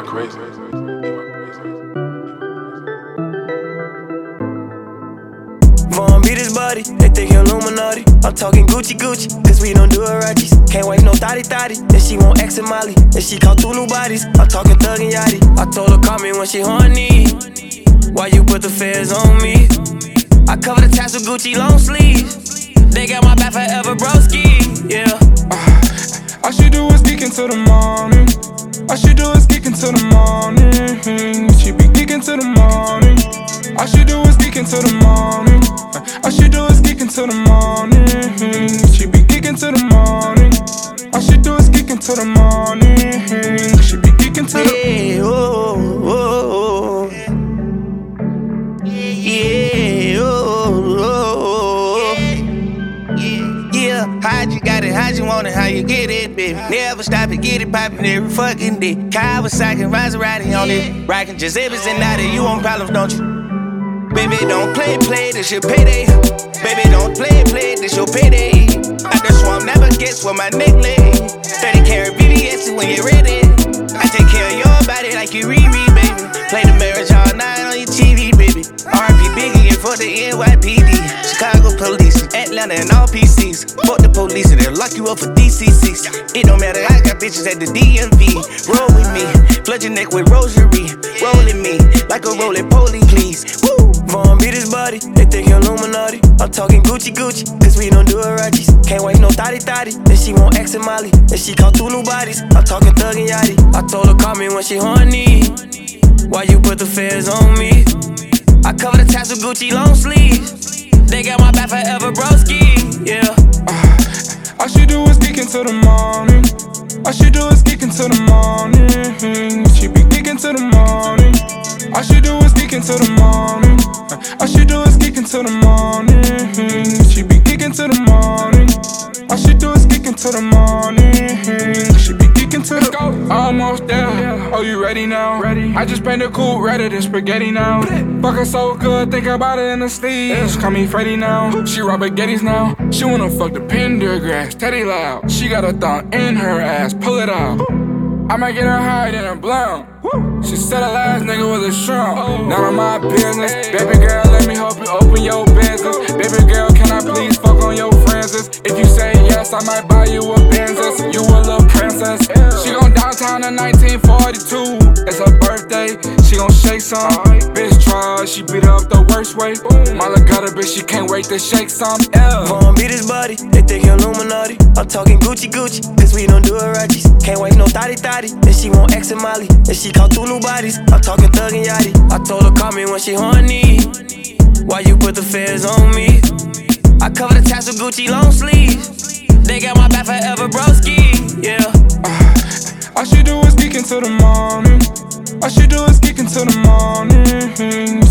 went crazy. Vaughn beat his body, they think he Illuminati. I'm talking Gucci, cause we don't do it righteous. Can't wipe no thotty. If she want X and Molly, if she call two new bodies, I'm talking Thug and Yachty. I told her call me when she horny. Why you put the feds on me? I cover the tats with Gucci long sleeves. They got my back forever, broski, yeah. All she do is geek until the morning. All she do is geek until the morning. She be geeking till the morning. All she do is geek until the morning. All she do is geek until the morning. She be geeking till the morning. All she do is geek until the morning. She be geeking till the yeah, oh, oh, oh. Yeah, oh, oh, oh. Yeah, how'd you got it, how'd you want it, how you get it, baby. Never stop it, get it poppin' every fucking day. Kawasaki, Maserati on it. Rockin' Giuseppe's and now that you want problems, don't you? Baby, don't play, this your payday. Baby, don't play, this your payday. Out the swamp, never guess what my neck lay. 30 karat VVS when you're ready. I take care of your body like you Riri, baby. Play the marriage all night on your TV, baby. R.P. Biggie and for the NYPD. Chicago police, Atlanta and all PCs. Fuck the police and they'll lock you up for DCCs. It don't matter, I got bitches at the DMV. Roll with me, flood your neck with rosary. Rolling me like a rolling poly, please. Woo! Vaughn beat his body, they think he Illuminati. I'm talking Gucci, cause we don't do it righteous. Can't wipe no thotty. If she want X and Molly, if she call two new bodies, I'm talking Thug and Yachty. I told her call me when she horny. Why you put the feds on me? I cover the tats with Gucci long sleeves. They got my back forever, broski, yeah. All she do is geek until the morning. All she do is geek until the morning. She be geeking till the morning. All she do is geek until the morning. All she do is geek until the morning. She be geeking till the morning. All she do is geek until the morning. She be geeking till the almost there. Oh, you ready now? Ready. I just painted cool redder than spaghetti now. Fuck her so good, think about it in the sleeves. Call me Freddy now. She rob Getty's now. She wanna fuck the Pendergrass, Teddy loud. She got a thumb in her ass, pull it out. I might get her higher than a blunt. She said her last nigga was a shrimp. None of my business. Baby girl, let me help you open your business. Baby girl, can I please fuck on your friends? If you say yes, I might buy you a Benzes. You a little princess. She gon' downtown in 1942. It's her birthday. She gon' shake some. Bitch try, she beat her up the worst way. Mala got a bitch, she can't wait to shake some. Vaughn beat his body, they think he Illuminati. I'm talking Gucci, cause we don't do it righteous. Can't wipe no thotty. If she want X and Molly, if she call two new bodies, I'm talking Thug and Yachty. I told her call me when she horny. Why you put the feds on me? I cover the tats with Gucci long sleeves. They got my back forever, broski, yeah. All she do is geek until the morning. All she do is geek until the morning.